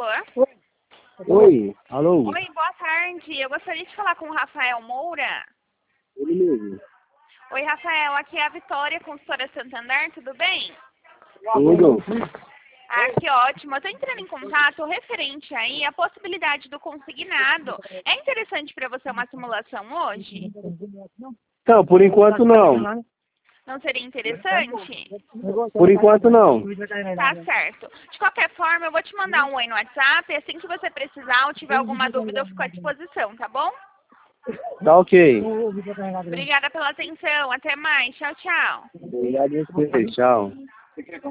Alô? Oi, alô? Oi, boa tarde. Eu gostaria de falar com o Rafael Moura. Ele mesmo. Oi, Rafael. Aqui é a Vitória, consultora Santander. Tudo bem? Tudo? Ah, que ótimo. Eu estou entrando em contato referente aí à possibilidade do consignado. É interessante para você uma simulação hoje? Não, por enquanto não. Não seria interessante? Por enquanto não. Tá certo. De qualquer forma, eu vou te mandar um oi no WhatsApp. Assim que você precisar ou tiver alguma dúvida, eu fico à disposição, tá bom? Tá ok. Obrigada pela atenção. Até mais. Tchau, tchau. Obrigado a você. Tchau.